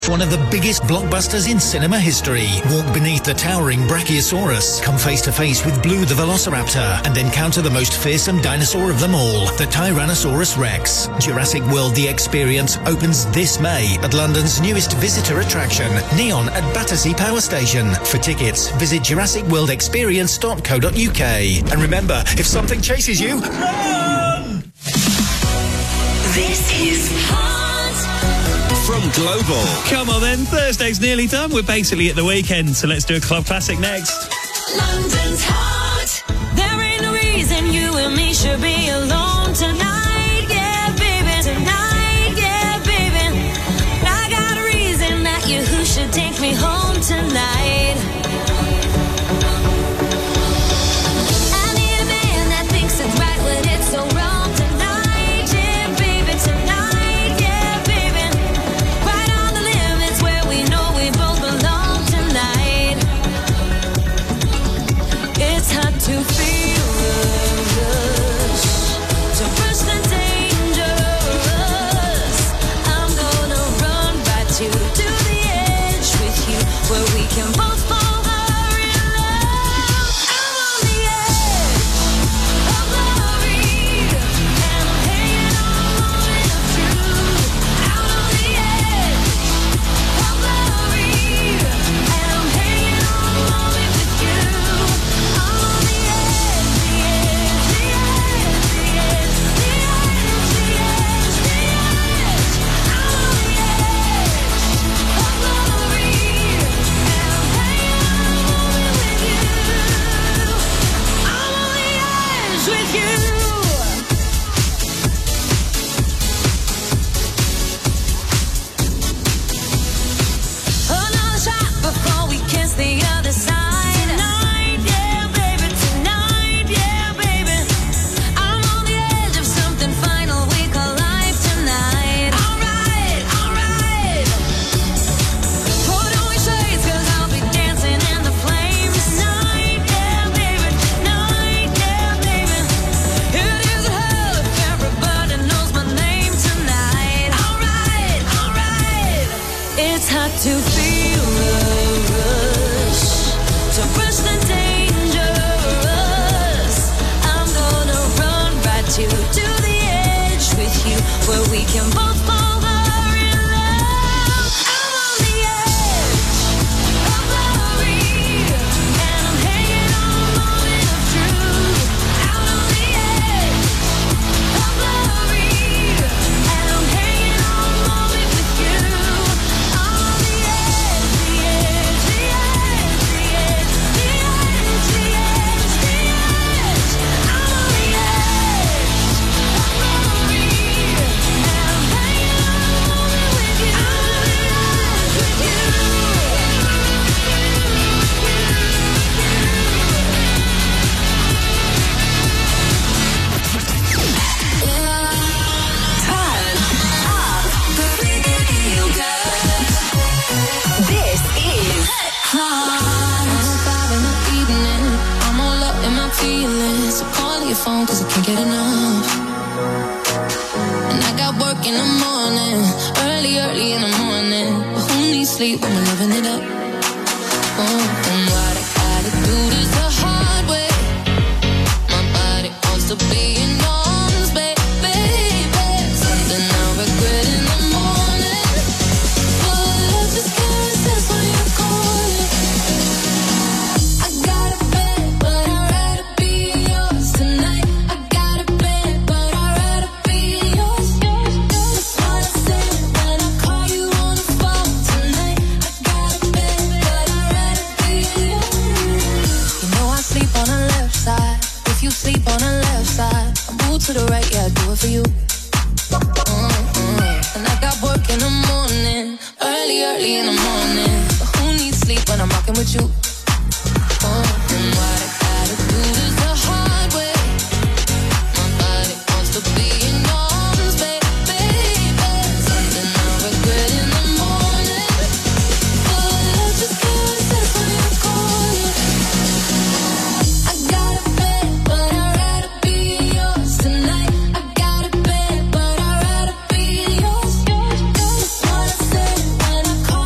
One of the biggest blockbusters in cinema history. Walk beneath the towering Brachiosaurus, come face to face with Blue the Velociraptor, and encounter the most fearsome dinosaur of them all, the Tyrannosaurus Rex. Jurassic World The Experience opens this May at London's newest visitor attraction, Neon at Battersea Power Station. For tickets, visit JurassicWorldExperience.co.uk. And remember, if something chases you, run! This is Hot from Global. Come on then, Thursday's nearly done. We're basically at the weekend, so let's do a club classic next. London's Hot. There ain't no reason you and me should be alone tonight. Yeah, baby, tonight. Yeah, baby. I got a reason that you who should take me home tonight. I need a man that thinks it's right when it's so wrong tonight. Yeah, baby, tonight. Yeah, baby. Right on the limits where we know we both belong tonight. It's hard to feel the rush, to push the dangerous. I'm gonna run right to the edge with you, where we can both fall in love. I'm on the edge of glory, and I'm hanging on in the truth. Out on the edge of glory, and I'm hanging on with you. I'm on the edge, the edge, the edge, the edge, the edge, the edge, the edge. I'm on the edge of glory, and I'm hanging on with you. I'm on the edge with you. Another shot before we kiss the other side. Tonight, yeah, baby, tonight, yeah, baby. I'm on the edge of something final we call life tonight. Alright, alright. Put on your shades, 'cause I'll be dancing in the flames tonight, yeah, baby, tonight, yeah, baby. It is hell if everybody knows my name tonight. Alright, alright. It's hard to feel the rush, to push the dangerous. I'm gonna run right to the edge with you, where we can both fall in love. I'm on the edge of glory, and I'm hanging on in the truth. Out on the edge of glory, and I'm hanging on with you. I'm on the edge, the edge, the edge, the edge, the edge, the edge, the edge. I'm on the edge of glory, and I'm hanging on with you. I'm on the edge with you. Turn up the radio, girl. This is Hot. 5 in the evening, I'm all up in my feelings. So call your phone 'cause I can't get enough. And I got work in the morning, early in the morning. But who needs sleep when we're loving it up? Oh, and what I gotta do this the hard way. My body wants to be in arms, baby. Something I'll regret in the morning. But I just can't resist when you call it. I got a bed, but I'd rather be yours tonight. I got a bed, but I'd rather be yours. That's what I said when I call you on the phone tonight. I got a bed, but I'd rather be yours. You know I sleep on the left side. If you sleep on the left side, I move to the right, yeah, I do it for you. And I got work in the morning, early in the morning. But who needs sleep when I'm rocking with you? And what I gotta do is the hard way. My body wants to be in arms, baby. Something I'll regret in the morning. But I just can't resist when you call it. I got a bed, but I'd rather be yours tonight. I got a bed, but I'd rather be yours. That's what I said when I call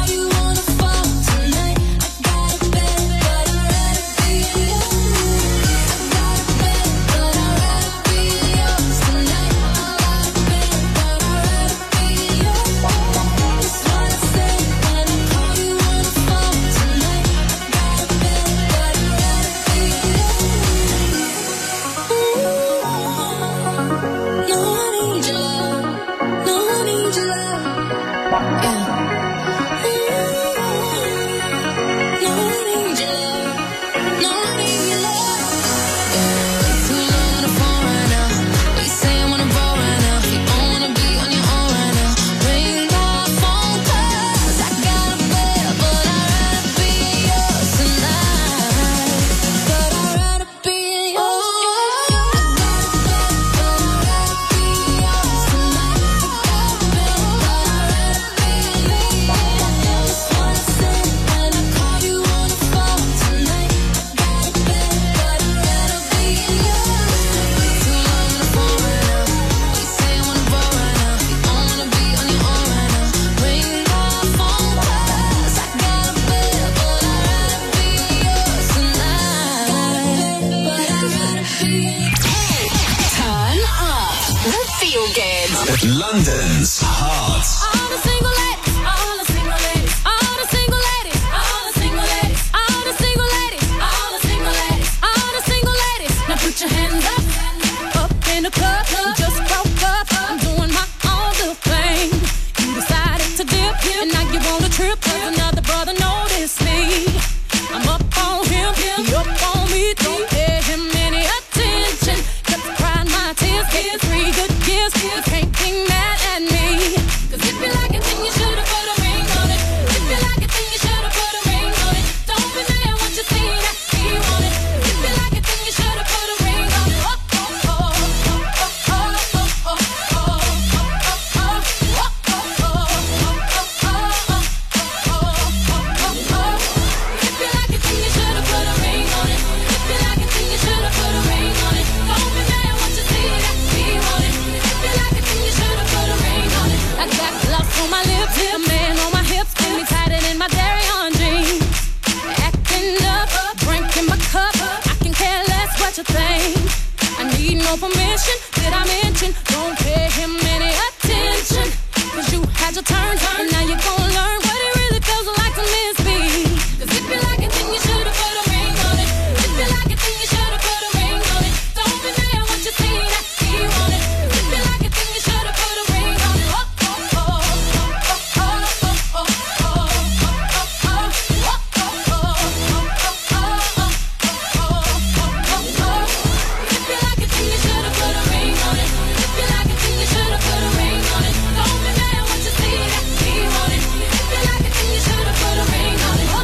London's Heart. All the single ladies, all the single ladies, all the single ladies, all the single ladies, all the single ladies, all the single ladies, all the single ladies. Now put your hands up in the club. Just broke up, I'm doing my own little thing. You decided to dip, and now you want a trip. 'Cause another brother noticed me. I'm up on him, he up on me. Don't pay him any attention. Just crying my tears, getting 3 good years. You can't be mad at me. 'Cause if you like it, then you should've put a ring on it. If you like it, then you should've put a ring on it. Don't be mad when you see that he want it. If you like it, then you should've put a ring on it. Oh, oh, oh, oh, oh, oh, oh, oh, oh, If you like it, then you should've put a ring on it. If you like it, then you should've put a ring on it. Don't be mad when you see that he want it. If you like it, then you should've put a ring on it. I got gloss on my lips, a man on my hips, feel me tighter than my dairy on jeans. Acting up, drinking my cup. I can care less what you think. I need no permission. Did I mention? Don't pay him any attention. 'Cause you had your turn, and now you're gonna learn what it really feels like to miss me. 'Cause if you like it, then you should've put a ring on it. If you like it, then you should've put a ring on it. Don't be mad when you see that he want it. If you like it, then you should've put a ring on it. Oh, oh, oh, oh, oh, oh, oh, oh, If you like it, then you should've put a ring on it. If you like it, then you should've put a ring on it. Don't be mad when you see that he want it. If you like it, then you should've put a ring on it.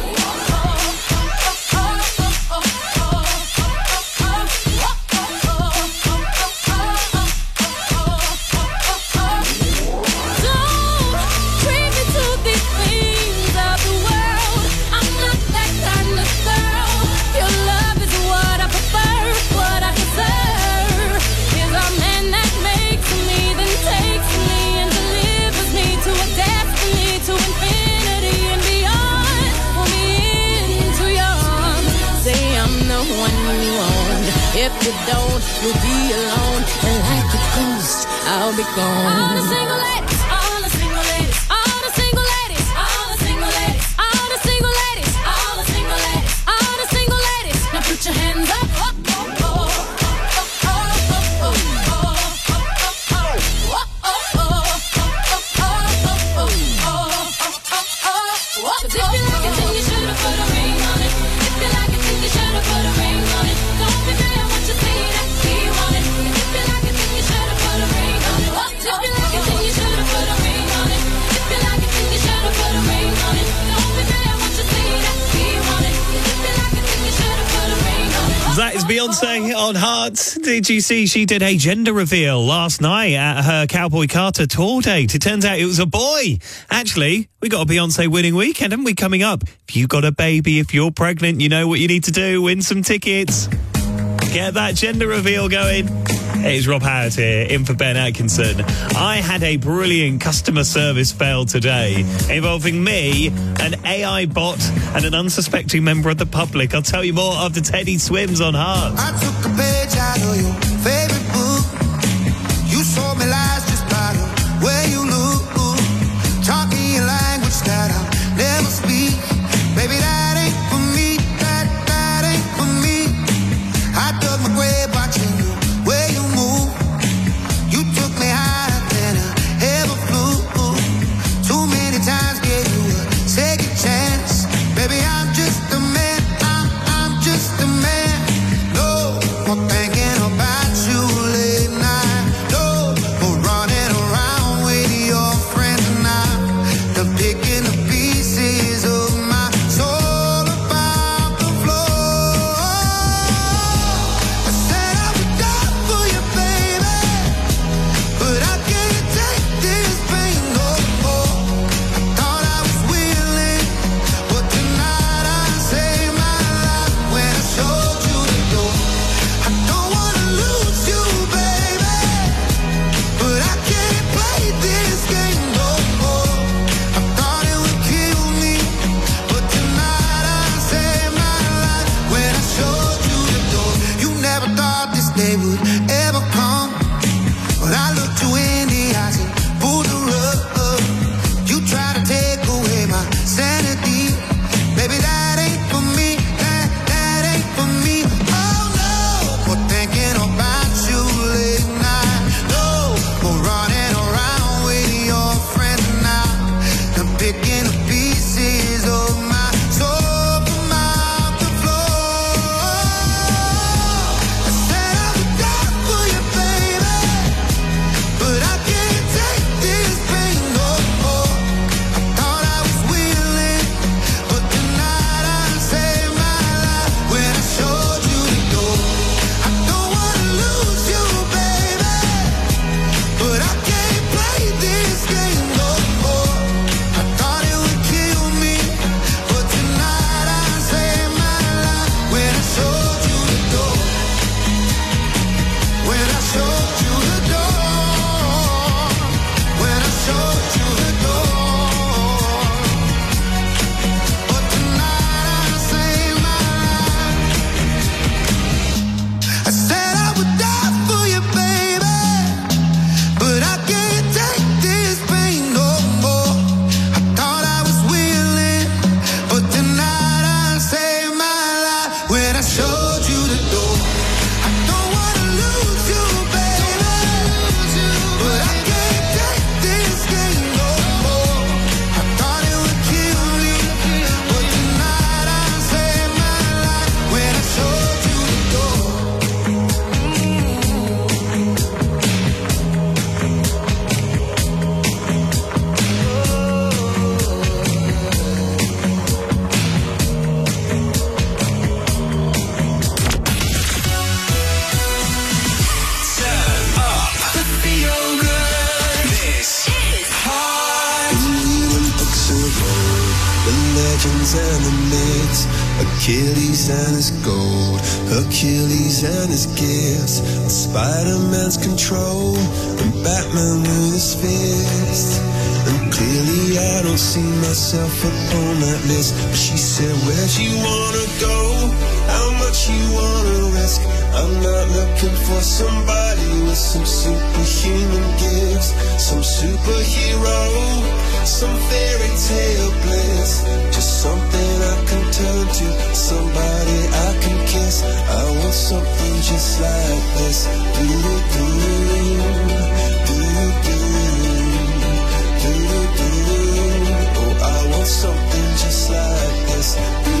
Don't treat me to these things of the world. I'm not that kind of girl. Your love is what I prefer, what I deserve. Is a man that makes me, then takes me and delivers me to a destiny, to infinity and beyond. Pull me into your arms. Say I'm the one you want. If you don't, you'll be alone. And like a ghost, I'll be gone. All the single ladies, all the single ladies, all the single ladies, all the single ladies, all the single ladies, all the single ladies, all the single ladies. Now put your hands up. Oh, oh, oh, oh, oh, oh, Cause if you like it, then you should've put a ring on it. If you like it, then you should've put a ring on it. Don't be mad when you see that he want it. If you like it, then you should've put a ring on it. If you like it, then you should've put a ring on it. If you like it, then you should've put a ring on it. Don't be mad when you see that he want it. If you like it, then you should've put a ring on it. That is Beyonce on Heart. Did you see she did a gender reveal last night at her Cowboy Carter tour date? It turns out it was a boy. Actually, we got a Beyonce winning weekend, haven't we, coming up? If you got a baby, if you're pregnant, you know what you need to do. Win some tickets. Get that gender reveal going. It's Rob Howard here, in for Ben Atkinson. I had a brilliant customer service fail today involving me, an AI bot, and an unsuspecting member of the public. I'll tell you more after Teddy Swims on Heart. I took a page out of your favorite book. You sold me lies just by the way you look. Taught me a language that I'll never speak. Baby, that ain't for me. That ain't for me. I dug my grave watching you where you move. You took me higher than I ever flew. Too many times gave you a second chance. Baby, I'm just a man. I'm just a man. No more thinking about you. the legends and the myths, Achilles and his gold, Hercules and his gifts, and Spider-Man's control, and Batman with his fists. And clearly I don't see myself upon that list. But she said, where'd you wanna go? How much you wanna risk? I'm not looking for somebody with some superhuman gifts, some superhero, some fairy tale bliss. Just something I can turn to, somebody I can kiss. I want something just like this. Oh, I want something just like this.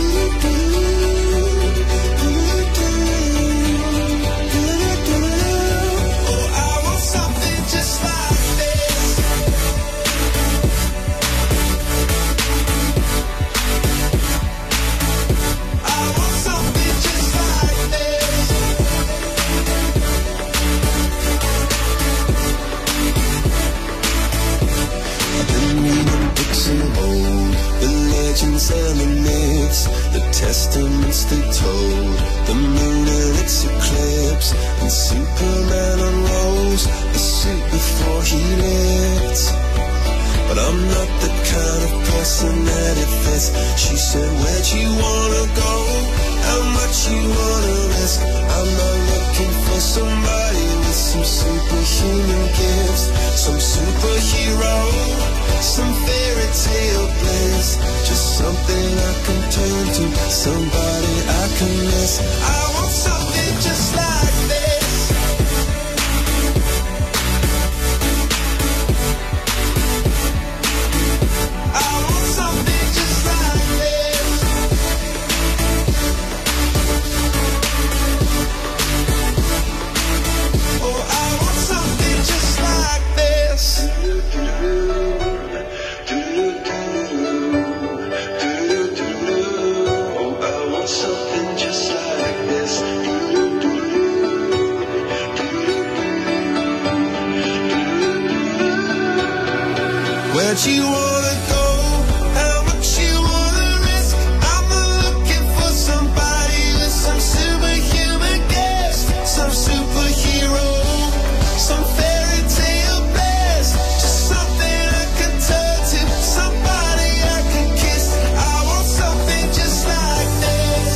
And the myths, the testaments they told, the moon and its eclipse, and Superman unrolls the suit before he lived. But I'm not the kind of person that it fits. She said, where'd you wanna go? How much you wanna risk? I'm not looking for somebody with some superhuman gifts, some superhero, some fairy tale bliss. Just something I can turn to, somebody I can miss. I want something just like this. I want something just like this. Oh, I want something just like this. Something just like this. Where'd you wanna go? How much you wanna risk? I'm not looking for somebody with some superhuman gifts, some superhero, some fairy tale bliss. Just something I can turn to, somebody I can kiss. I want something just like this.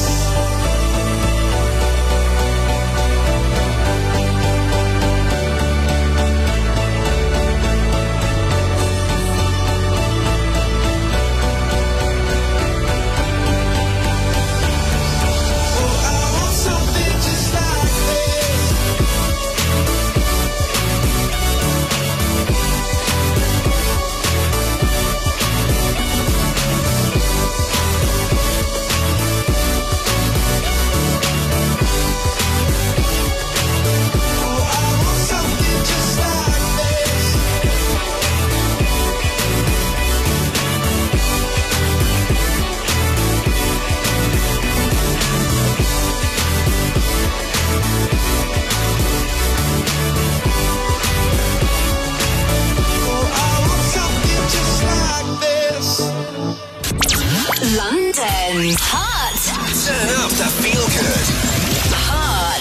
London's Hot. Turn up to feel good. Hot.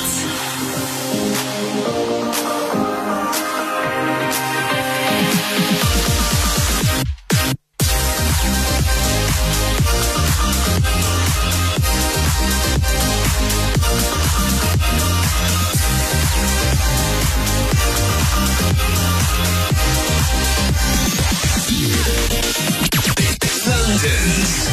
London's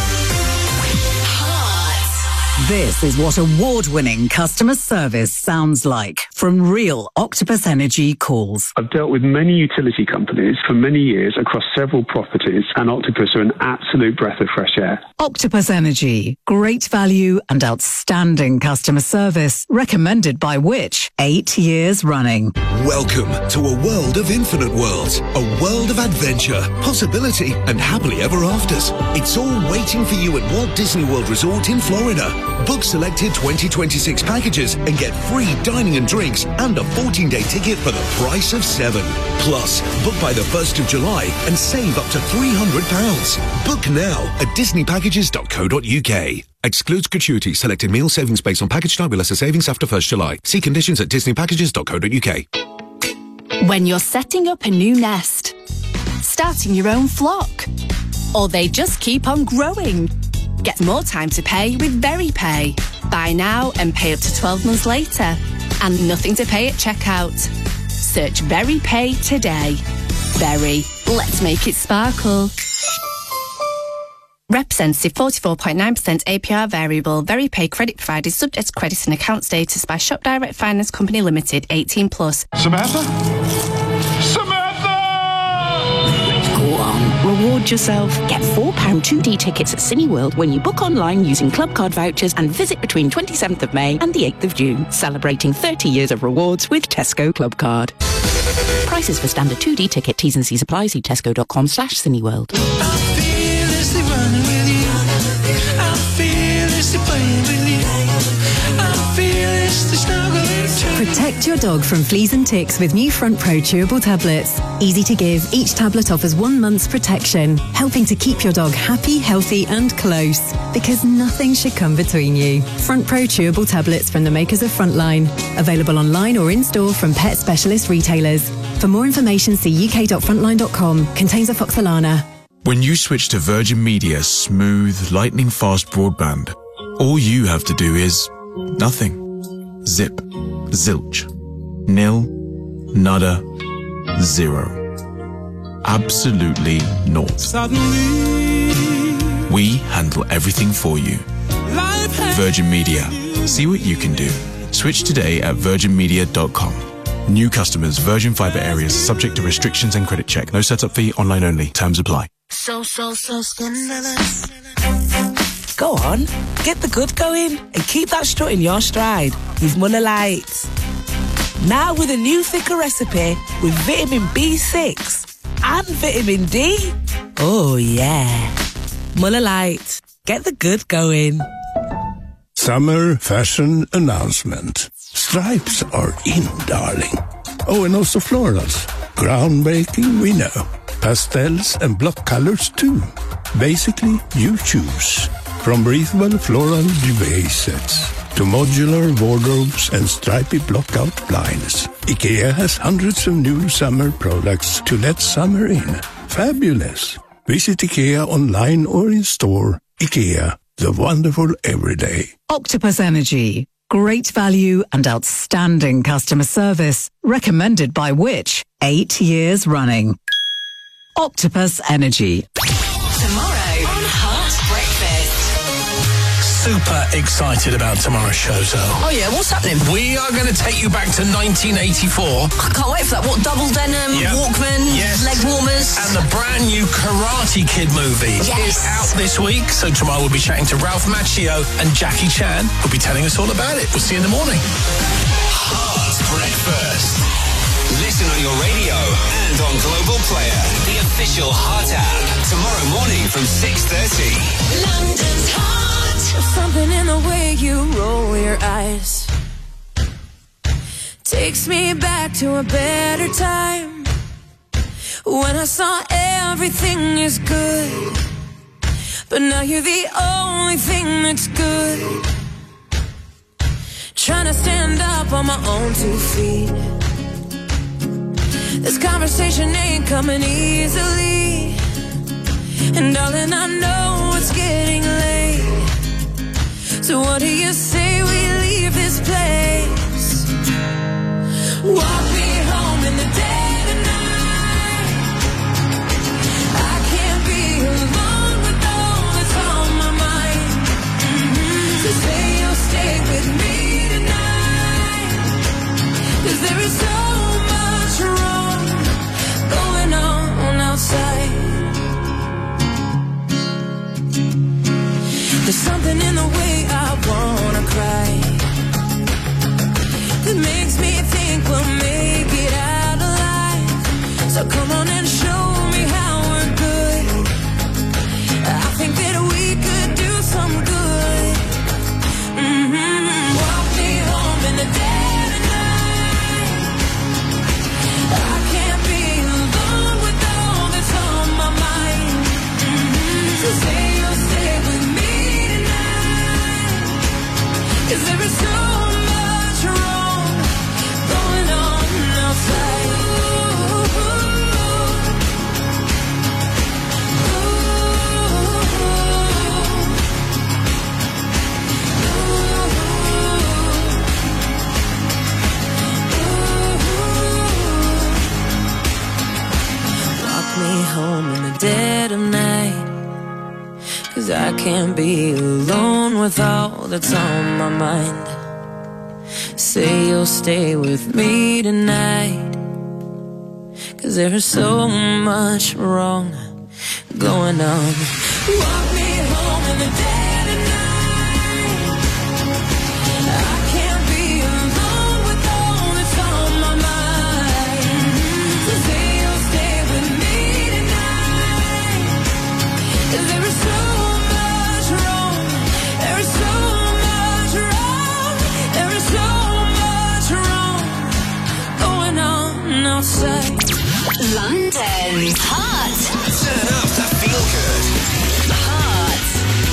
This is what award-winning customer service sounds like from real Octopus Energy calls. I've dealt with many utility companies for many years across several properties, and Octopus are an absolute breath of fresh air. Octopus Energy. Great value and outstanding customer service. Recommended by Which? 8 years running. Welcome to a world of infinite worlds. A world of adventure, possibility, and happily ever afters. It's all waiting for you at Walt Disney World Resort in Florida. Book selected 2026 packages and get free dining and drinks gigs and a 14-day ticket for the price of 7. Plus, book by the 1st of July and save up to £300. Book now at disneypackages.co.uk. Excludes gratuity. Selected meal savings based on package type with lesser savings after 1st July. See conditions at disneypackages.co.uk. When you're setting up a new nest, starting your own flock, or they just keep on growing, get more time to pay with VeryPay. Buy now and pay up to 12 months later. And nothing to pay at checkout. Search VeryPay today. Very. Let's make it sparkle. Representative 44.9% APR variable. VeryPay credit provided subject to credit and account status by Shop Direct Finance Company Limited, 18 plus. Samantha? Go on, reward yourself. Get £4 2D tickets at Cineworld when you book online using club card vouchers and visit between 27th of May and the 8th of June, celebrating 30 years of rewards with Tesco Club Card. Prices for standard 2D ticket, T's and C's apply. See tesco.com/Cineworld. Protect your dog from fleas and ticks with new Front Pro chewable tablets. Easy to give, each tablet offers 1 month's protection, helping to keep your dog happy, healthy and close. Because nothing should come between you. Front Pro chewable tablets from the makers of Frontline. Available online or in-store from pet specialist retailers. For more information, see uk.frontline.com. Contains afoxolana. When you switch to Virgin Media's smooth, lightning-fast broadband, all you have to do is nothing. Zip. Zilch. Nil. Nada. Zero. Absolutely naught. We handle everything for you. Virgin Media. See what you can do. Switch today at virginmedia.com. New customers, Virgin Fibre areas, subject to restrictions and credit check. No setup fee, online only. Terms apply. So scandalous. Go on, get the good going and keep that strut in your stride with Muller Lite. Now with a new thicker recipe with vitamin B6 and vitamin D. Oh yeah. Muller Lite. Get the good going. Summer fashion announcement. Stripes are in, darling. Oh, and also florals. Groundbreaking, we know. Pastels and block colors too. Basically, you choose. From breathable floral duvet sets to modular wardrobes and stripy block-out blinds, IKEA has hundreds of new summer products to let summer in. Fabulous! Visit IKEA online or in store. IKEA, the wonderful everyday. Octopus Energy. Great value and outstanding customer service. Recommended by Which? 8 years running. Octopus Energy. Tomorrow on Heart Breakfast. Super excited about tomorrow's show, Zoe. Oh yeah, what's happening? We are going to take you back to 1984. I can't wait for that. What, double denim, Walkman, leg warmers? And the brand new Karate Kid movie is out this week. So tomorrow we'll be chatting to Ralph Macchio and Jackie Chan, who'll be telling us all about it. We'll see you in the morning. Heart Breakfast. Listen on your radio and on Global Player, the official Heart app. Tomorrow morning from 6:30. London's Heart. Something in the way you roll your eyes takes me back to a better time when I saw everything is good, but now you're the only thing that's good. Trying to stand up on my own 2 feet. This conversation ain't coming easily, and darling, I know it's getting late. So what do you say we leave this place? Walk me home in the dead of night. I can't be alone with all that's on my mind. So say you'll stay with me tonight, 'cause there is so much wrong going on outside. There's something in the way I wanna cry that makes me think we'll make it out alive. So come on and show me how we're good. I think that we could do some good. Walk me home in the dead of night. 'Cause there is so much wrong going on outside. Me home in the dead of night, 'cause I can't be alone with all that's on my mind. Say you'll stay with me tonight, 'cause there is so much wrong going on. Walk me home in the dead of night. I can't be alone with all that's on my mind. So say you'll stay with me tonight, 'cause there is so much wrong. There is so much wrong. There is so much wrong going on outside. London's Hot. Turn up to feel good. Hot.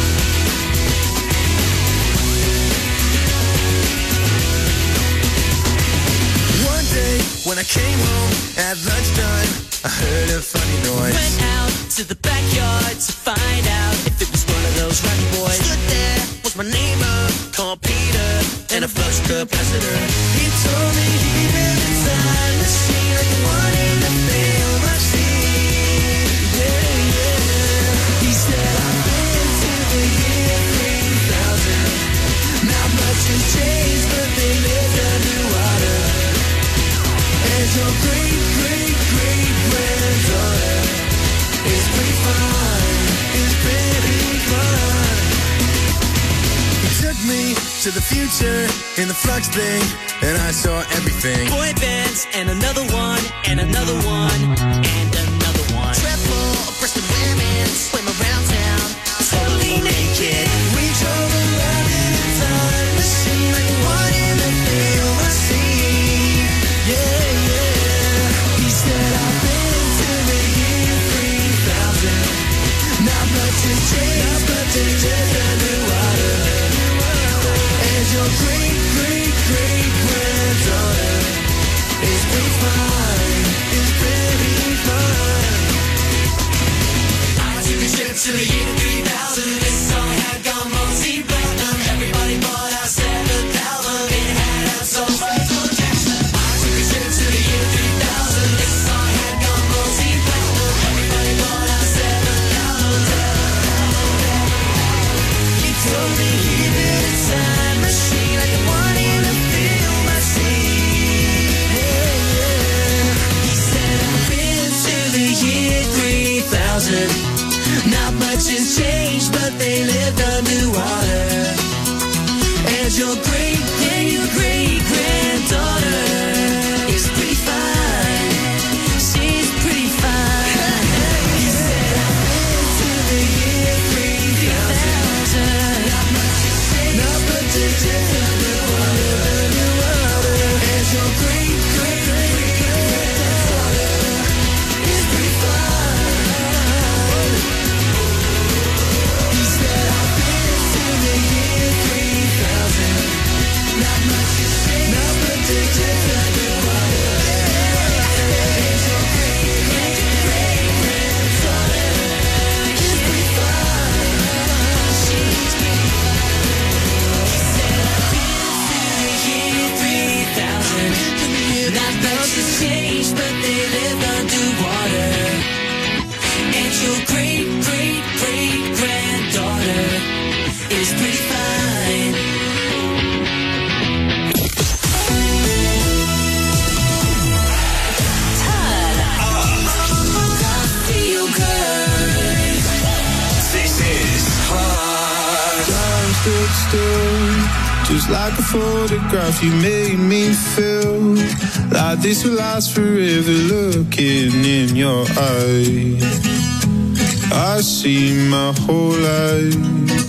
One day when I came home at lunchtime, I heard a funny noise. Went out to the backyard to find out if it was one of those rocky boys. Stood there was my neighbor called Peter and a flux capacitor. He told me he built a time machine like the one in the film I've seen. Yeah, yeah. He said I've been to the year 3000. Not much has changed, but they lived underwater. And your great, great, great granddaughter is pretty fine. Is pretty fine. He took me to the future in the flux thing, and I saw everything. Boy bands and another one and another one and another one. Triple breasted women swim around town, totally naked. We drove around in a time machine like the one in the film I see. Yeah, yeah. He said I've been to the year 3000. Not much has changed, but they just underwater. And your great, great, great granddaughter is pretty fine. Is pretty fine. I took a trip to the year 3000. This song had gone multi-platinum. Everybody bought out 7th album. It had out so Michael Jackson. I took a trip to the year 3000. This song had gone multi-platinum. Everybody bought out 7th album. He told me he built a time machine like the one in the film I see. Yeah, yeah. He said I've been to the year 3000. Not much has changed, but they lived underwater. And your great, yeah, your great granddaughter is pretty fine. She's pretty fine. He said I've been to the year 3000. Not much has changed, not much has changed, underwater. And your great, great, great granddaughter is pretty fine. He said I've been to the year 3000. Not much has changed, not much has changed, underwater. And your great, great, great granddaughter is pretty fine. She's pretty fine. He said I've been to the year 3000. Not much has changed, but they lived underwater. And your great, great, great granddaughter is pretty fine. Turn I feel good. This is Hot. Time stood still, just like a photograph. You made me feel like this will last forever. Looking in your eyes, I see my whole life.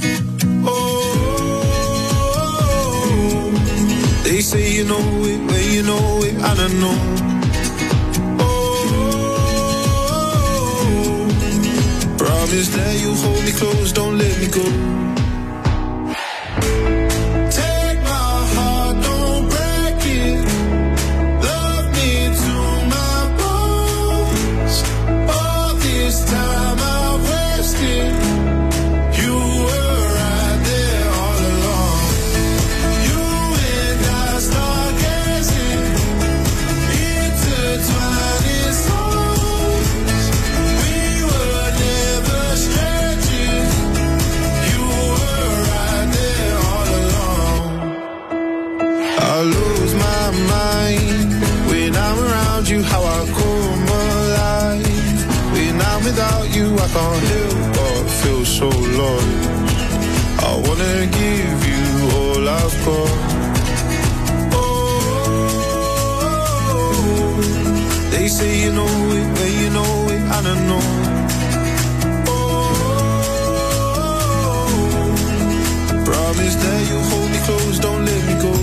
Oh, they say you know it when you know it, and I know. Oh, promise that you'll hold me close, don't let me go. Take can't help but feel so lost. I wanna give you all I've got. Oh, they say you know it, but you know it, I don't know. Oh, promise that you'll hold me close, don't let me go.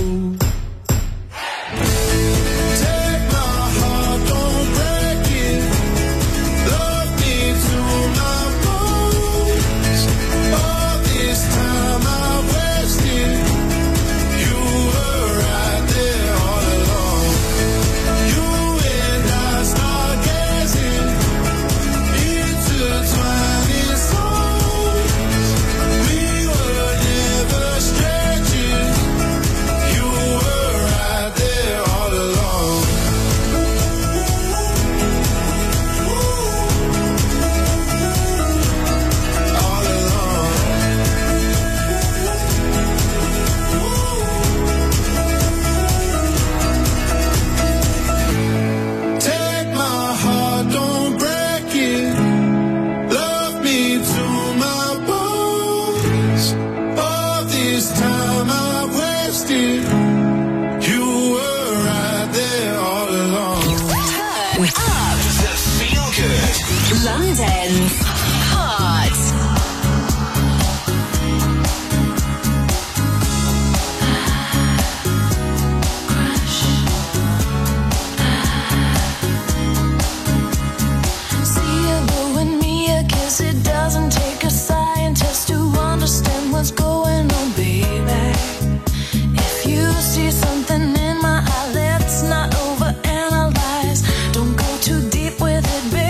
London's Hot. See you and me, I guess it doesn't take a scientist to understand what's going on, baby. If you see something in my eye, let's not overanalyze. Don't go too deep with it, baby.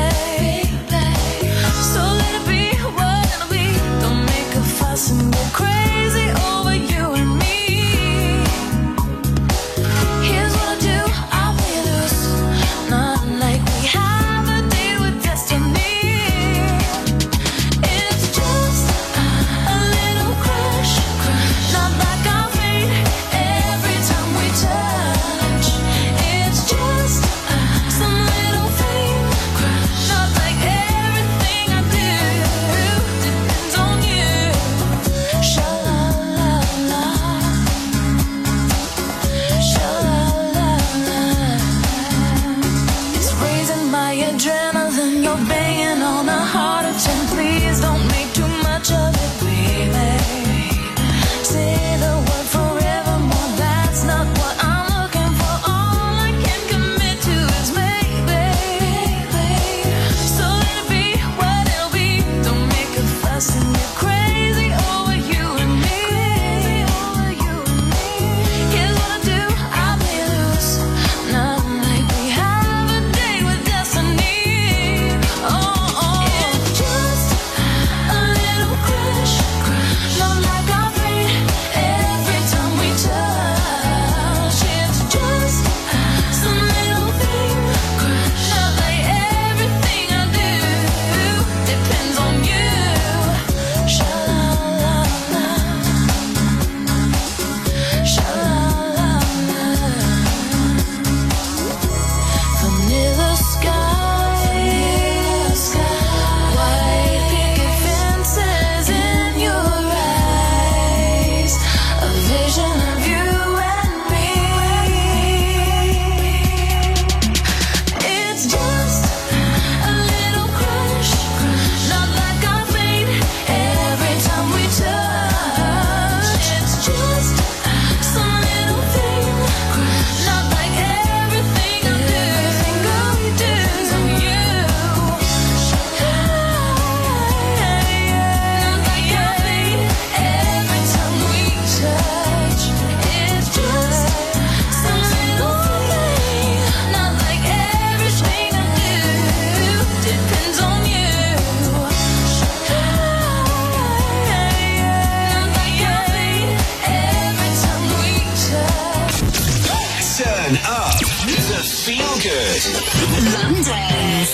London's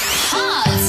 Hot.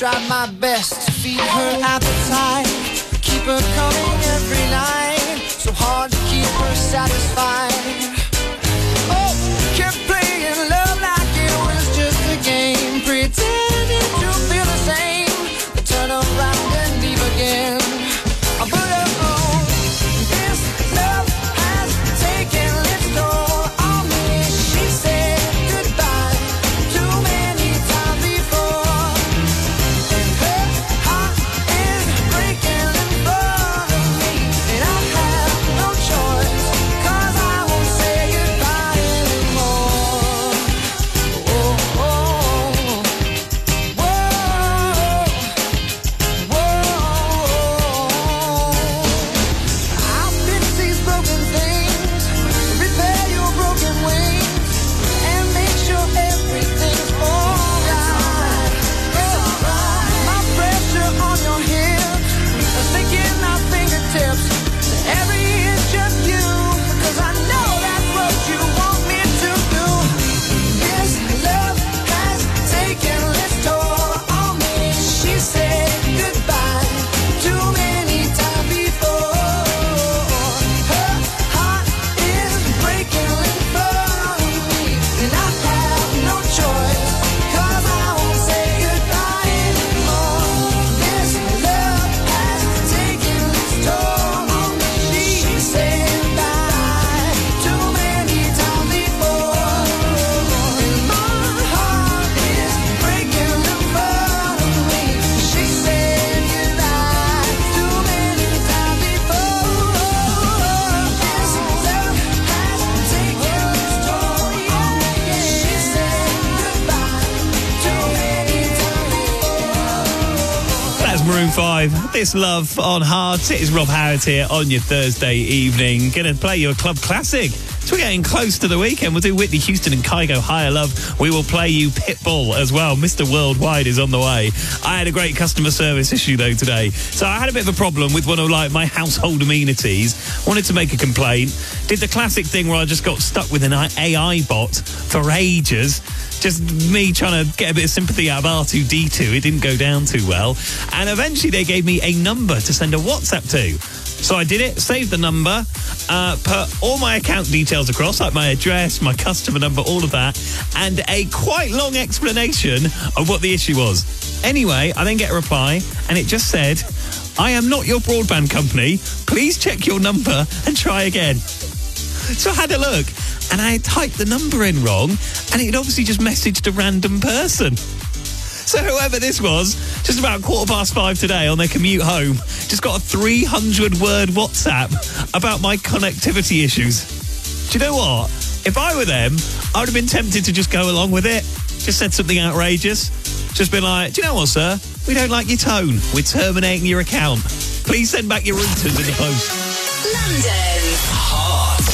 try my best to feed her appetite, keep her coming every night, so hard to keep her satisfied. Oh, kept playing love like it was just a game, pretending to feel the same, but turn around and leave again. But oh, this love has taken its toll on me. She said goodbye too many times before, and her heart is breaking in front of me, and I have no choice, 'cause I won't say goodbye anymore. Oh, oh, whoa, I'll fix these broken things, repair your broken wings, and make sure everything's alright. My pressure on your hips, sticking our fingertips to every inch of you, 'cause I know that's what you want me to do. This love has taken its toll on me. She said goodbye too many times before. Her heart is breaking in front of me, and I have no choice, 'cause I won't say goodbye anymore. This love has taken its toll on me. She said goodbye too many times before, and my heart is breaking in front of me. She said goodbye too many times before. This love has taken its toll on me. She said goodbye too many times before. That's Maroon 5. This love on Heart. It is Rob Howard here on your Thursday evening. Gonna play you a club classic. So we're getting close to the weekend. We'll do Whitney Houston and Kygo, Higher Love. We will play you Pitbull as well. Mr. Worldwide is on the way. I had a great customer service issue though today. So I had a bit of a problem with one of like my household amenities. Wanted to make a complaint. Did the classic thing where I just got stuck with an AI bot for ages. Just me trying to get a bit of sympathy out of R2D2. It didn't go down too well. And eventually they gave me a number to send a WhatsApp to. So I did it, saved the number, put all my account details across, like my address, my customer number, all of that, and a quite long explanation of what the issue was. Anyway, I then get a reply, and it just said, "I am not your broadband company. Please check your number and try again." So I had a look, and I had typed the number in wrong, and it had obviously just messaged a random person. So whoever this was, just about 5:15 today on their commute home, just got a 300-word WhatsApp about my connectivity issues. Do you know what? If I were them, I would have been tempted to just go along with it. Just said something outrageous. Just been like, do you know what, sir? We don't like your tone. We're terminating your account. Please send back your routers in the post. London. Heart.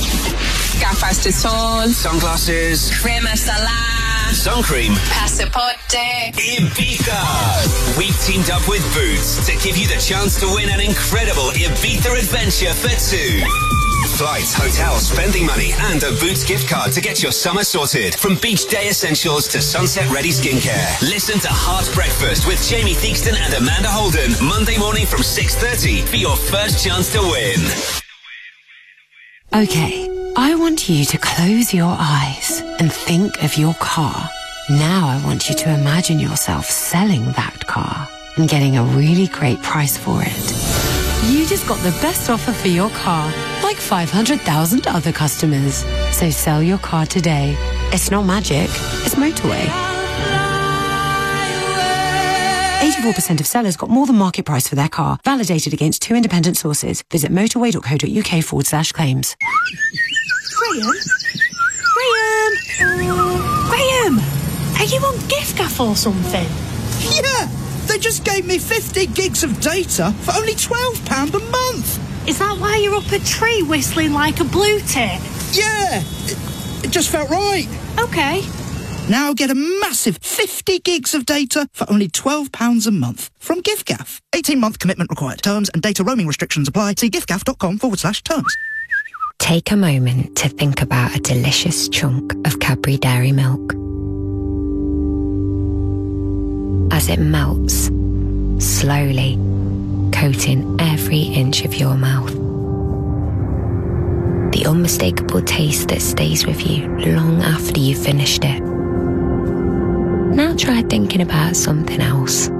Gafas de sol. Sunglasses. Crema solar. Sun cream. Passaporte. Ibiza. We've teamed up with Boots to give you the chance to win an incredible Ibiza adventure for two. Flights, hotels, spending money, and a Boots gift card to get your summer sorted. From beach day essentials to sunset-ready skincare. Listen to Heart Breakfast with Jamie Theakston and Amanda Holden. Monday morning from 6:30 for your first chance to win. Okay, I want you to close your eyes and think of your car. Now I want you to imagine yourself selling that car and getting a really great price for it. You just got the best offer for your car, like 500,000 other customers. So sell your car today. It's not magic, it's motorway. 84% of sellers got more than market price for their car, validated against 2 independent sources. Visit motorway.co.uk/claims. Graham! Are you on giffgaff or something? Yeah! They just gave me 50 gigs of data for only £12 a month! Is that why you're up a tree whistling like a blue tit? Yeah! It just felt right. Okay. Now get a massive 50 gigs of data for only £12 a month from giffgaff. 18-month commitment required. Terms and data roaming restrictions apply. See giffgaff.com/terms. Take a moment to think about a delicious chunk of Cadbury Dairy Milk. as it melts, slowly coating every inch of your mouth. The unmistakable taste that stays with you long after you've finished it. Now try thinking about something else.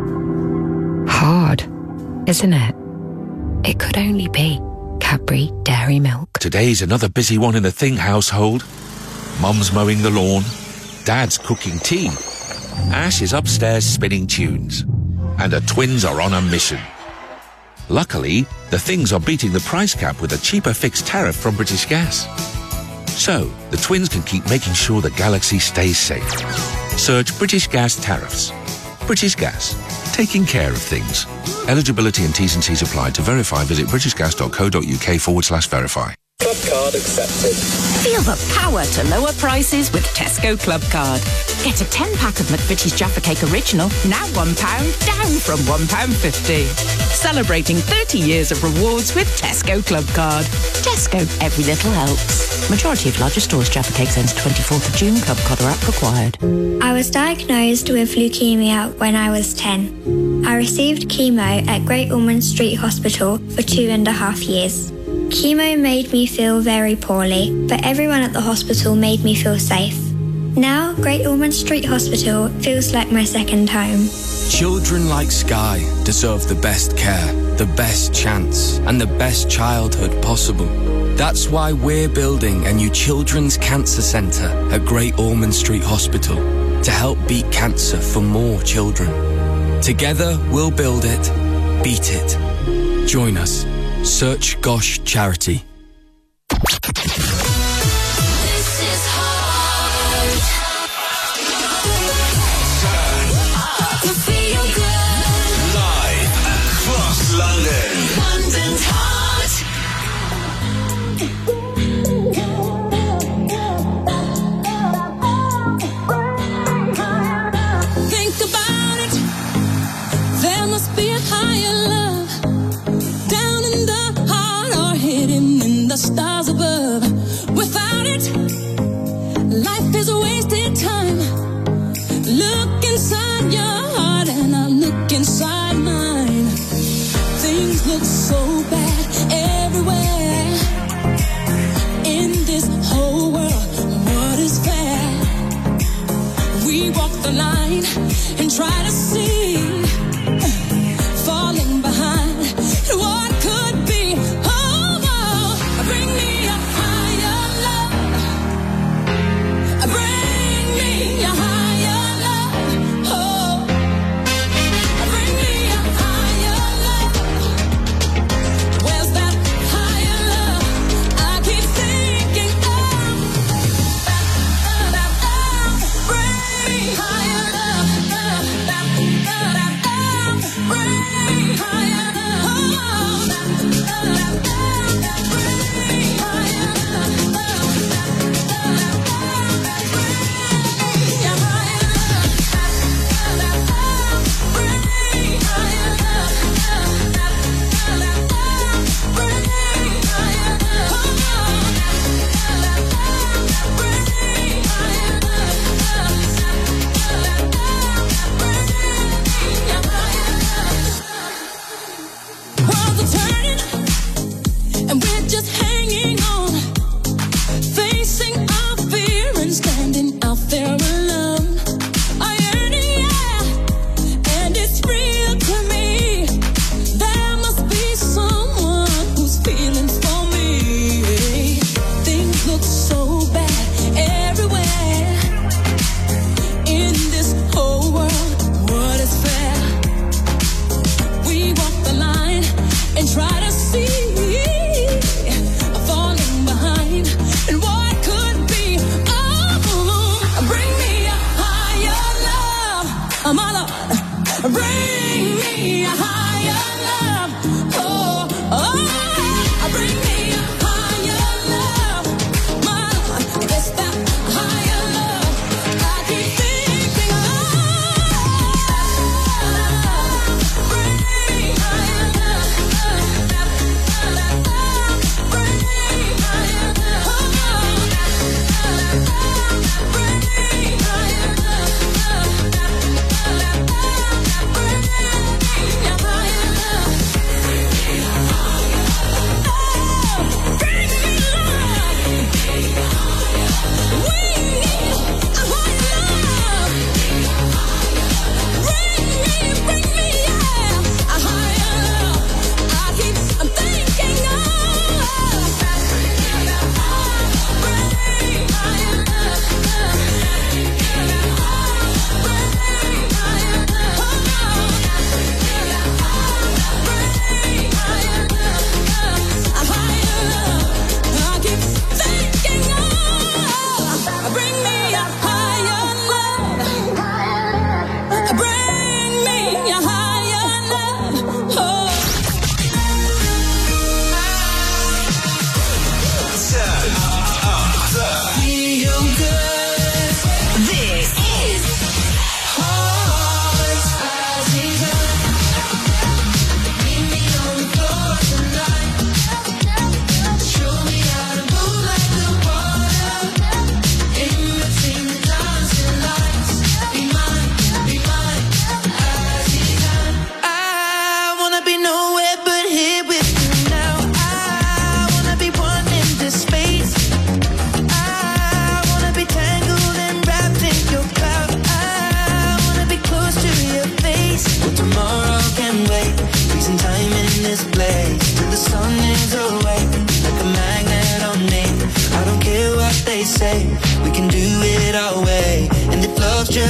Hard, isn't it? It could only be Cadbury Dairy Milk. Today's another busy one in the Thing household. Mum's mowing the lawn, Dad's cooking tea, Ash is upstairs spinning tunes, and the twins are on a mission. Luckily, the Things are beating the price cap with a cheaper fixed tariff from British Gas. So, the twins can keep making sure the galaxy stays safe. Search British Gas tariffs. British Gas, taking care of things. Eligibility and T's and C's apply. To verify, visit britishgas.co.uk/verify. Club card accepted. Feel the power to lower prices with Tesco Club Card. Get a 10-pack of McVitie's Jaffa Cake Original, now £1, down from £1.50. Celebrating 30 years of rewards with Tesco Club Card. Tesco, every little helps. Majority of larger stores, Jaffa Cakes ends 24th of June. Club Card app required. I was diagnosed with leukemia when I was 10. I received chemo at Great Ormond Street Hospital for 2.5 years. Chemo made me feel very poorly, but everyone at the hospital made me feel safe. Now, Great Ormond Street Hospital feels like my second home. Children like Sky deserve the best care, the best chance, and the best childhood possible. That's why we're building a new children's cancer centre at Great Ormond Street Hospital to help beat cancer for more children. Together, we'll build it, beat it. Join us. Search Gosh Charity. Live across London. London's Heart. Think about it. There must be a higher love down in the heart or hidden in the stars above. Without it, life is a wasted time. Look inside your heart and I'll look inside mine. Things look so bad everywhere. In this whole world, what is fair? We walk the line and try to see, falling behind what could be. Oh, oh, bring me a higher love. Bring me a higher love. Oh, bring me a higher love. Where's that higher love? I keep thinking of. Bring me higher love.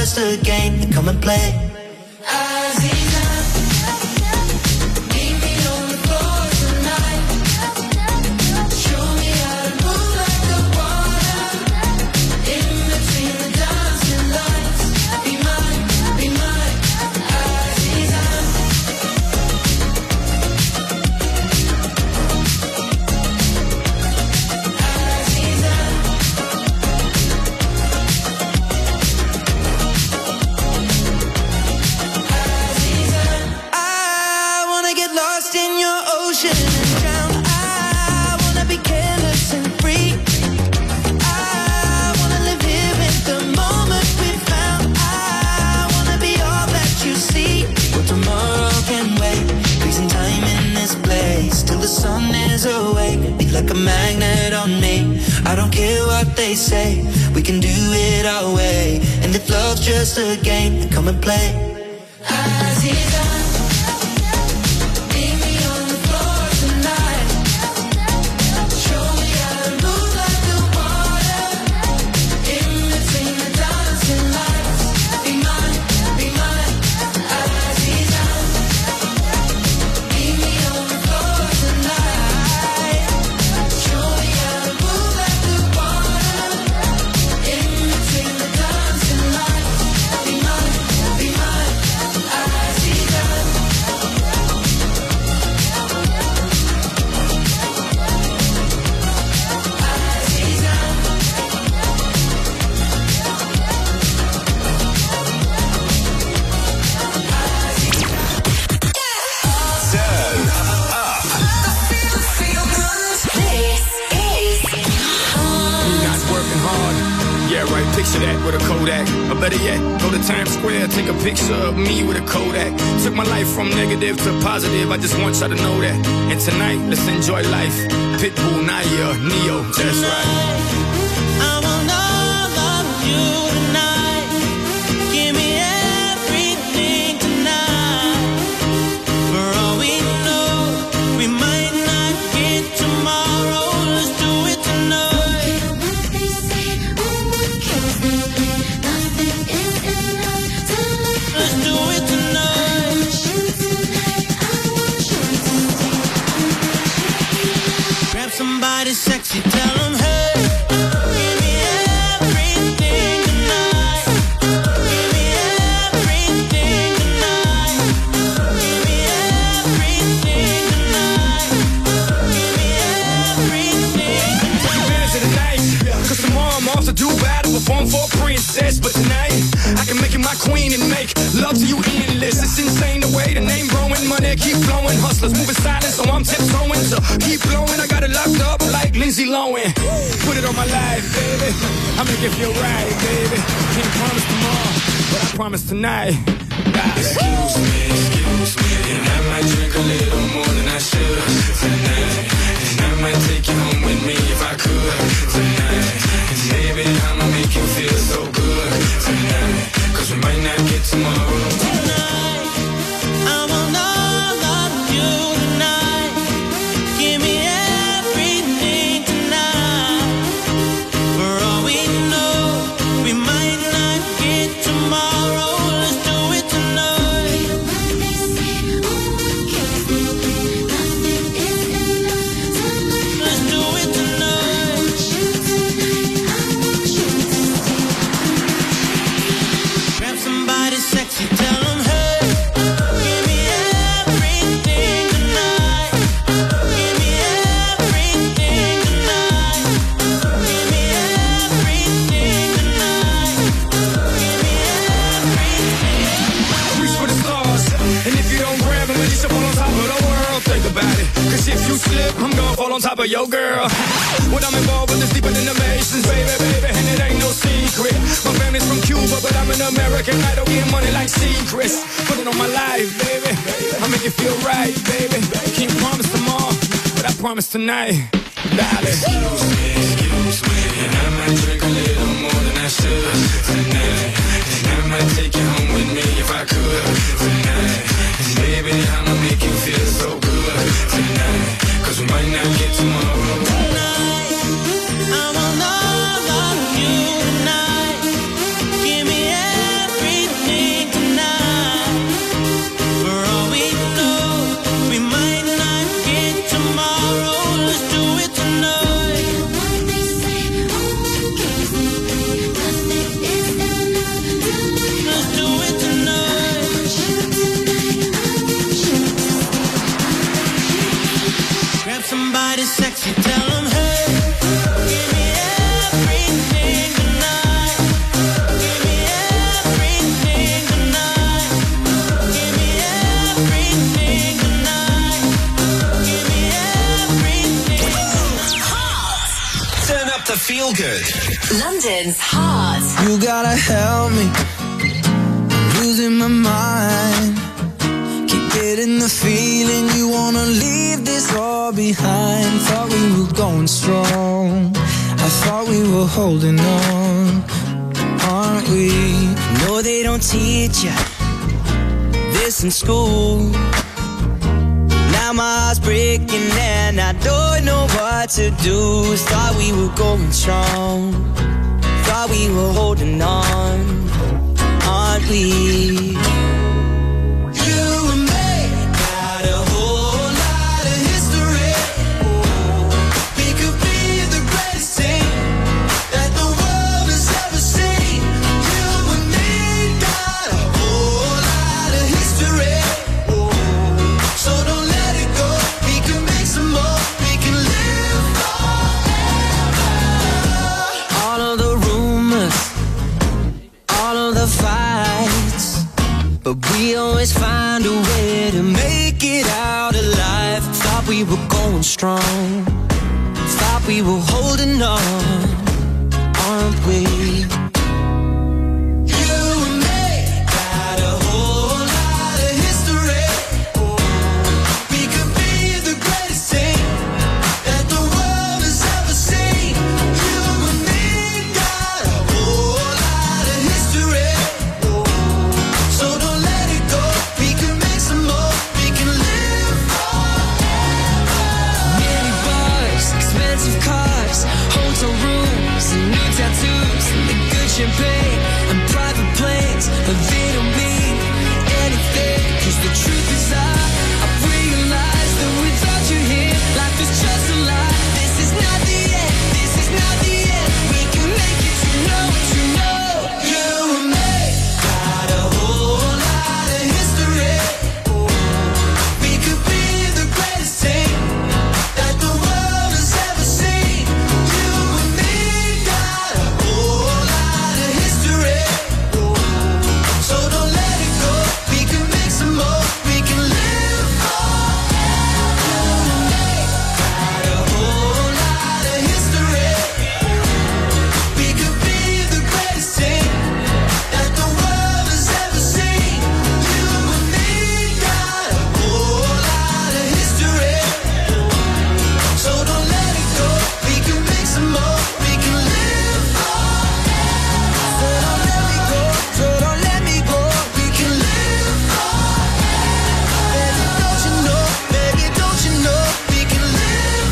just a game. Come and play. Like a magnet on me. I don't care what they say, we can do it our way. And if love's just a game, come and play. Picture that with a Kodak, or better yet, go to Times Square, take a picture of me with a Kodak. Took my life from negative to positive, I just want y'all to know that. And tonight, let's enjoy life. Pitbull, Naya, Neo, that's right. I want all of you tonight. Give me everything tonight. For all we know, we might not get tomorrow. Let's do it tonight. Somebody sexy, tell them, hey, give me everything tonight. Give me everything tonight. Give me everything tonight. Give me everything tonight. Take advantage of the night, cause tomorrow I'm off to Dubai to perform for a princess. But tonight, I can make you my queen and make love to you endless. It's insane the way the name growing, money keep flowing. Hustlers moving silent, so I'm tiptoeing. So keep blowing, I got it locked up like Lindsay Lohan. Put it on my life, baby. I make it feel right, baby. Can't promise tomorrow, but I promise tonight. Excuse me, and I might drink a little more than I should tonight. And I might take you home with me if I could tonight. And baby, I'ma make you feel so good tonight. Cause we might not get tomorrow. Tonight, I want all of you tonight. Give me everything tonight. For all we know, we might not get tomorrow. Let's do it tonight. Let's do it tonight. Grab somebody sexy, tell them, hey, give me everything tonight. Give me everything tonight. Give me everything tonight. Give me everything. Reach for the stars, and if you don't grab them, at least up on top of the world. Think about it, cause if you slip, I'm gonna fall on top of your girl. What I'm involved with is deeper than the Masons, baby, and it ain't no secret. My family's from Cuba, but I'm an American idol, getting money like secrets. Put it on my life, baby, I make it feel right, baby. Can't promise tomorrow, but I promise tonight. Darling. Excuse me, and I might drink a little more than I should tonight. And I might take you home with me if I could tonight. And baby, I'ma make you feel so good tonight. Cause we might not get tomorrow. Tonight, I want all of you tonight. Give me everything. Feel Good. London's Heart. You gotta help me. I'm losing my mind. Keep getting the feeling you wanna leave this all behind. Thought we were going strong. I thought we were holding on. Aren't we? No, they don't teach you this in school. Now my heart's breaking and I don't know what to do. Thought we were going strong. Thought we were holding on. Aren't we? You and me got a whole lot of history. We could be the greatest team that the world has ever seen. You and me got a whole lot of history. So don't let it go. We can make some more. We can live forever. All of the rumors, all of the fights, but we always find a way to make it out alive. Thought we were going strong. Thought we were holding on. Aren't we? You and me got a whole lot of history. We could be the greatest team that the world has ever seen. You and me got a whole lot of history. So don't let it go. We can make some more. We can live forever. Many bars, expensive cars, hotel rooms, and new tattoos, and the good champagne, and private planes, but they don't mean anything. 'Cause the truth is I realized that without you here, life is just a lie. This is not the end. This is not the end. We can make it. You know what you know. You and me got a whole lot of history. We could be the greatest team that the world has ever seen. You and me got a whole lot of history. So don't let it go. We can make some more. We can live forever. Got a whole lot of history. We could be the greatest team that the world has ever seen. You and me got a whole lot of history. So don't let it go. We can make some more. We can live forever. So don't let me go. So don't let me go. We can live forever. Baby, don't you know? Baby, don't you know? We can live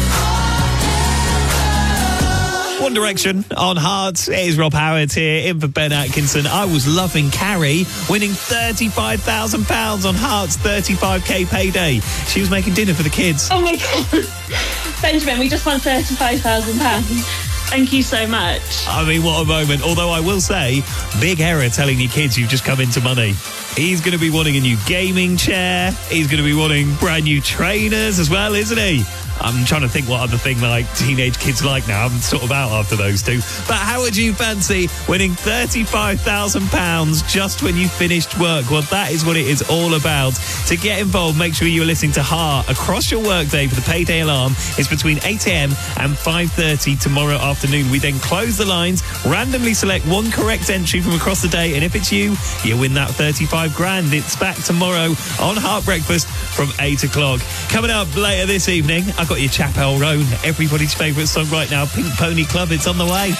forever. One Direction on Heart. It is Rob Howard here, in for Ben Atkinson. I was loving Carrie winning £35,000 on Heart's 35k payday. She was making dinner for the kids. Oh my God. Benjamin, we just won £35,000. Thank you so much. I mean, what a moment. Although I will say, big error telling your kids you've just come into money. He's going to be wanting a new gaming chair. He's going to be wanting brand new trainers as well, isn't he? I'm trying to think what other thing like teenage kids like now. I'm sort of out after those two. But how would you fancy winning £35,000 just when you finished work? Well, that is what it is all about. To get involved, make sure you're listening to Heart across your workday for the payday alarm. It's between 8 a.m. and 5:30 tomorrow afternoon. We then close the lines, randomly select one correct entry from across the day, and if it's you, you win that 35 grand. It's back tomorrow on Heart Breakfast from 8 o'clock. Coming up later this evening, I've got your Chapel Roan, everybody's favourite song right now, Pink Pony Club. It's on the way.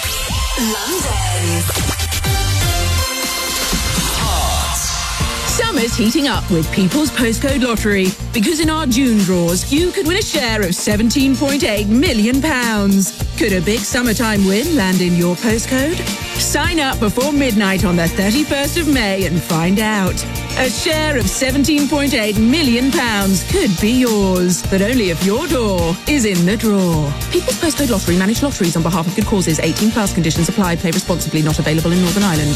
Summer's heating up with People's Postcode Lottery, because in our June draws, you could win a share of £17.8 million. Could a big summertime win land in your postcode? Sign up before midnight on the 31st of May and find out. A share of £17.8 million could be yours, but only if your door is in the draw. People's Postcode Lottery manage lotteries on behalf of good causes. 18 plus conditions apply. Play responsibly. Not available in Northern Ireland.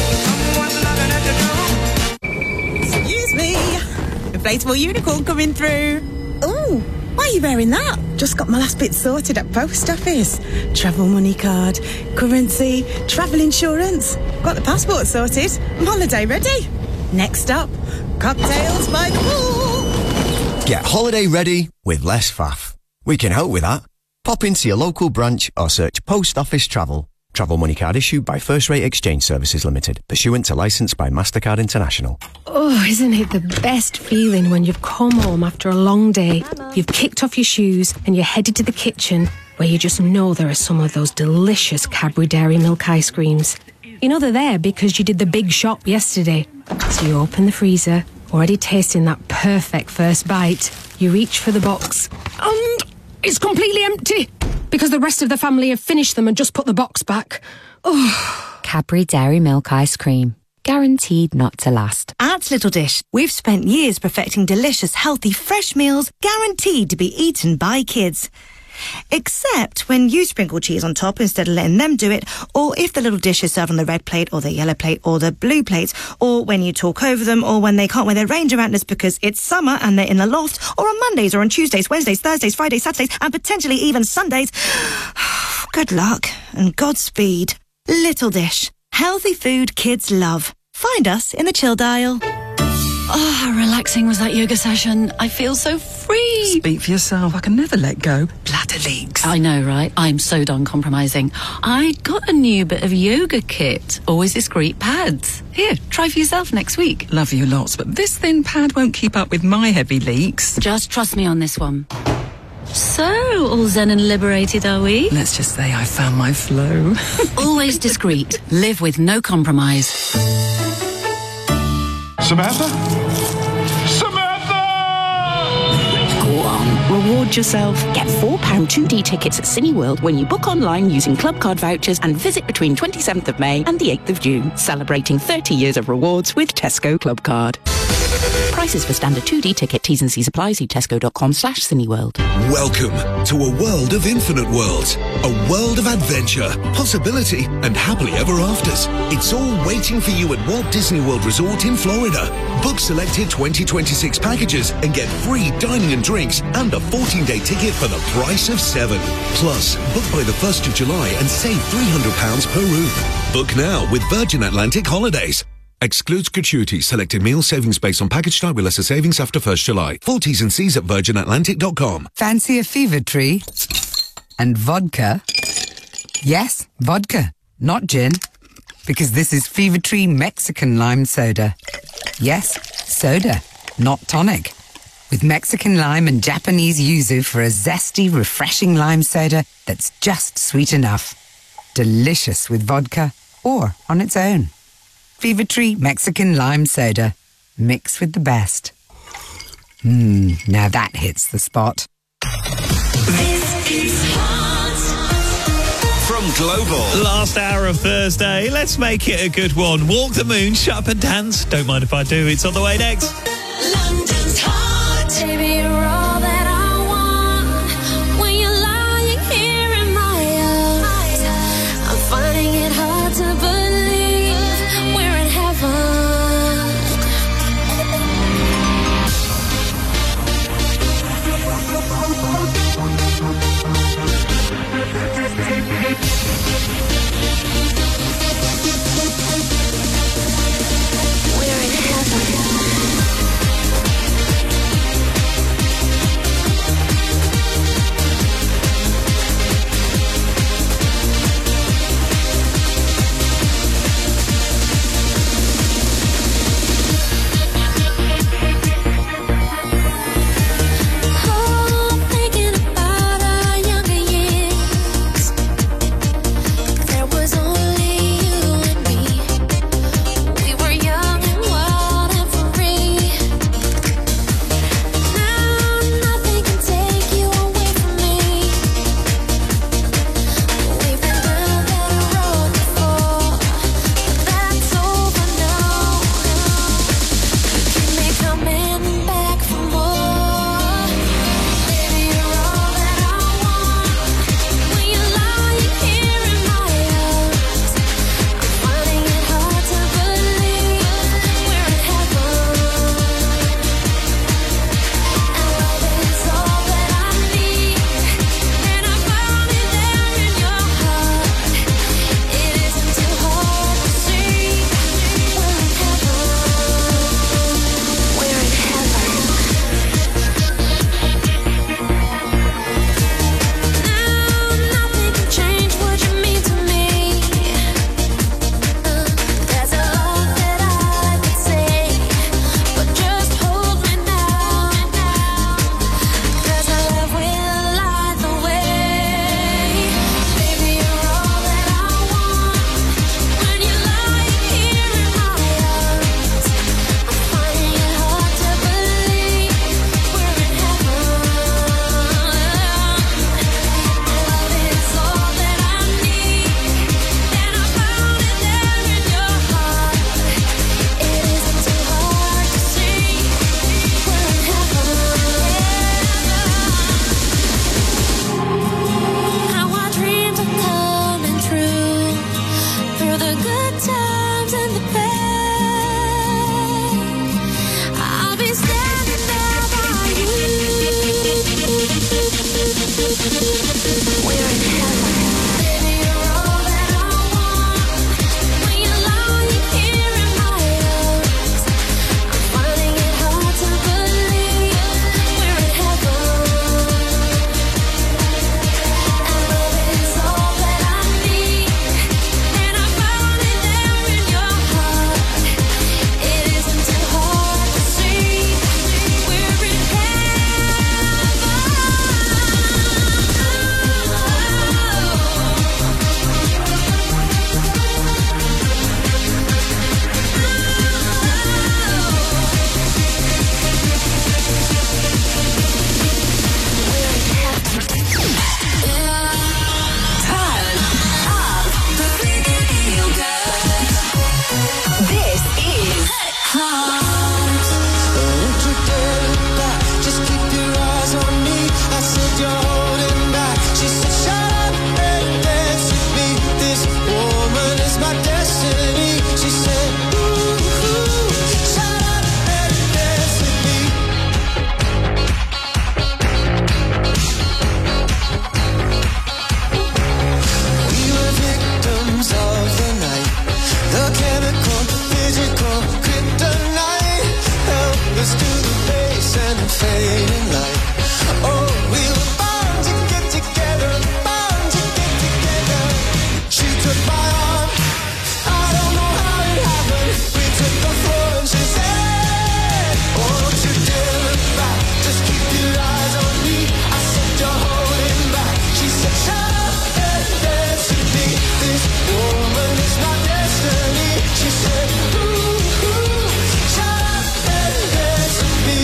Excuse me. Inflatable unicorn coming through. Ooh, why are you wearing that? Just got my last bit sorted at post office. Travel money card, currency, travel insurance. Got the passport sorted. I'm holiday ready. Next up, cocktails by the pool. Get holiday ready with less faff. We can help with that. Pop into your local branch or search Post Office Travel. Travel money card issued by First Rate Exchange Services Limited, pursuant to licence by MasterCard International. Oh, isn't it the best feeling when you've come home after a long day, you've kicked off your shoes and you're headed to the kitchen where you just know there are some of those delicious Cadbury Dairy Milk ice creams. You know they're there because you did the big shop yesterday. So you open the freezer, already tasting that perfect first bite. You reach for the box and it's completely empty because the rest of the family have finished them and just put the box back. Oh. Cadbury Dairy Milk Ice Cream. Guaranteed not to last. At Little Dish, we've spent years perfecting delicious, healthy, fresh meals guaranteed to be eaten by kids. Except when you sprinkle cheese on top instead of letting them do it, or if the little dish is served on the red plate or the yellow plate or the blue plate, or when you talk over them, or when they can't wear their Ranger antlers because it's summer and they're in the loft, or on Mondays or on Tuesdays, Wednesdays, Thursdays, Fridays, Saturdays, and potentially even Sundays. Good luck and Godspeed. Little Dish. Healthy food kids love. Find us in the chill dial. Oh, how relaxing was that yoga session. I feel so free. Speak for yourself. I can never let go. Bladder leaks. I know, right? I'm so done compromising. I got a new bit of yoga kit. Always discreet pads. Here, try for yourself next week. Love you lots, but this thin pad won't keep up with my heavy leaks. Just trust me on this one. So, all zen and liberated, are we? Let's just say I found my flow. Always discreet. Live with no compromise. Samantha? Go on, reward yourself. Get £4 2D tickets at Cineworld when you book online using club card vouchers and visit between 27th of May and the 8th of June, celebrating 30 years of rewards with Tesco Club Card. Prices for standard 2D ticket, T's and C's apply. See tesco.com/Cineworld. Welcome to a world of infinite worlds. A world of adventure, possibility, and happily ever afters. It's all waiting for you at Walt Disney World Resort in Florida. Book selected 2026 packages and get free dining and drinks and a 14-day ticket for the price of 7. Plus, book by the 1st of July and save £300 per room. Book now with Virgin Atlantic Holidays. Excludes gratuities. Selected meals. Savings based on package type with lesser savings after 1st July. Full T's and C's at virginatlantic.com. Fancy a Fever Tree? And vodka? Yes, vodka, not gin. Because this is Fever Tree Mexican Lime Soda. Yes, soda, not tonic. With Mexican lime and Japanese yuzu for a zesty, refreshing lime soda that's just sweet enough. Delicious with vodka or on its own. Fever Tree Mexican Lime Soda. Mix with the best. Now that hits the spot. From Global. Last hour of Thursday. Let's make it a good one. Walk the moon, shut up and dance. Don't mind if I do. It's on the way next. London's hot. Baby, you're all that I want. When you're lying here in my arms, I'm finding it hard to believe we're in heaven. We're in heaven. heart. Don't you dare look back, just keep your eyes on me. I said you're holding back. She said shut up and dance with me. This woman is my destiny. She said ooh, shut up and dance with me. We were victims of the night. The chemical, physical, kryptonite. Help us to the base and fading light. Oh, we were bound to get together, bound to get together. She took my arm, I don't know how it happened. We took the floor and she said, oh, don't you dare look back, just keep your eyes on me. I said you're holding back. She said shut up and dance with me. This woman is my destiny. She said ooh, shut up and dance with me.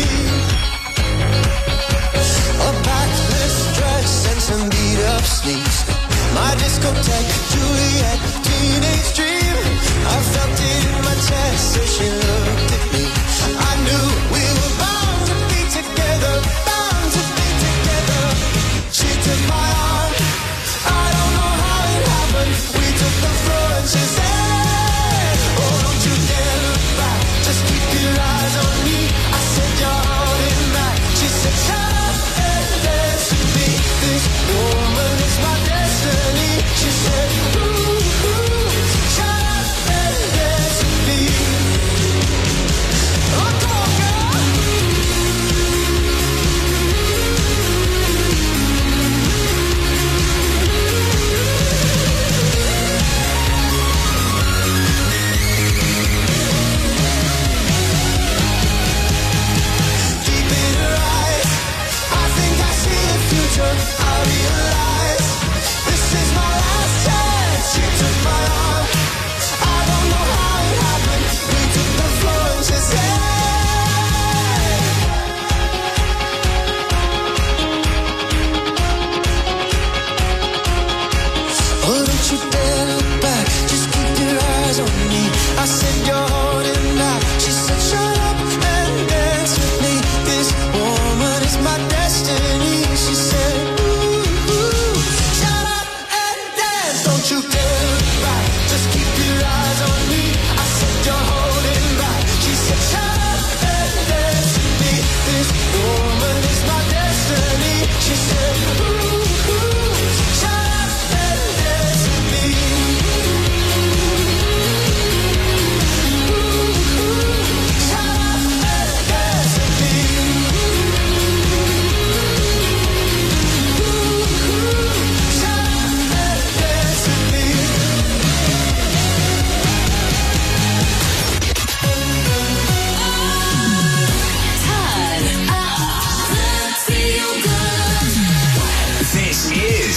A backless dress and some beat up sneaks. My discotheque, Juliet, teenage dream. I felt it in my chest as she looked at me. I knew we were bound to be together, bound to be together. She took my arm, I don't know how it happened. We took the floor and she said, oh, don't you dare look back, just keep your eyes on me. I said you're holding back. She said shut up and dance with me. This woman is my destiny. She said ooh, shut up and dance with me. Oh, come on, girl. Deep in her eyes, I think I see a future. I realize this is my last chance. She took my arm, I don't know how it happened. We took the floor and she said, oh, don't you dare look back, just keep your eyes on me. I said you're holding back. She said shut up and dance with me. This woman is my destiny. She said ooh, shut up and dance. Don't you dare look back, just keep your eyes on me. I said you're holding back. She said shut up and dance with me. This woman is my destiny. She said ooh, shut up and dance with me. Shut up and dance with me. Shut up and dance with me. This is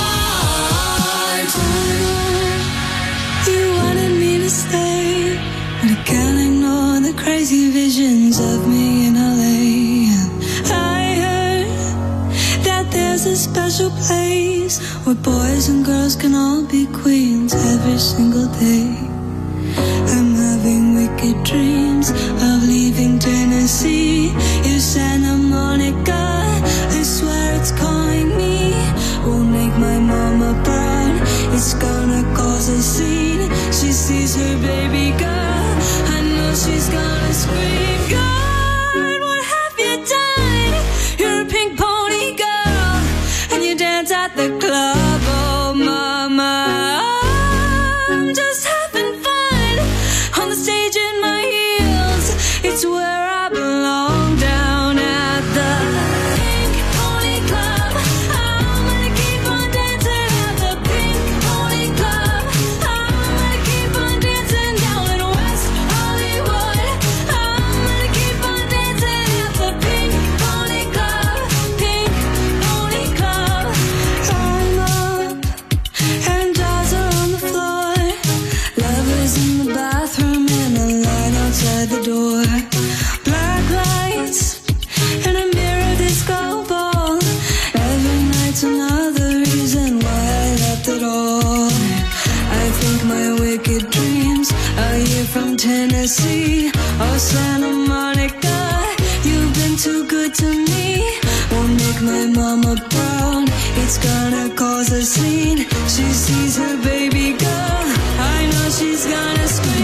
You wanted me to stay, but I can't ignore the crazy visions of me in LA. I heard that there's a special place where boys and girls can all be queens every single day. I'm having wicked dreams of leaving Tennessee. You Santa Monica, I swear it's calling me. Won't make my mama proud, it's gonna cause a scene. She sees her baby girl, I know she's gonna scream. God, what have you done? You're a pink pony girl, and you dance at the club. Oh mama, I'm just having fun on the stage in my heels. It's where I belong, down at the Pink Pony Club. I'm gonna keep on dancing at the Pink Pony Club. I'm gonna keep on dancing down in West Hollywood. I'm gonna keep on dancing at the Pink Pony Club. Pink Pony Club. I'm up and dolls are on the floor. Lovers in the bathroom and a line outside the door. Black lights and a mirror disco ball. Every night's another reason why I left it all. I think my wicked dreams are here from Tennessee. street. Oh, Santa Monica, you've been too good to me. Won't make my mama proud, it's gonna cause a scene. She sees her baby girl, I know she's gonna scream.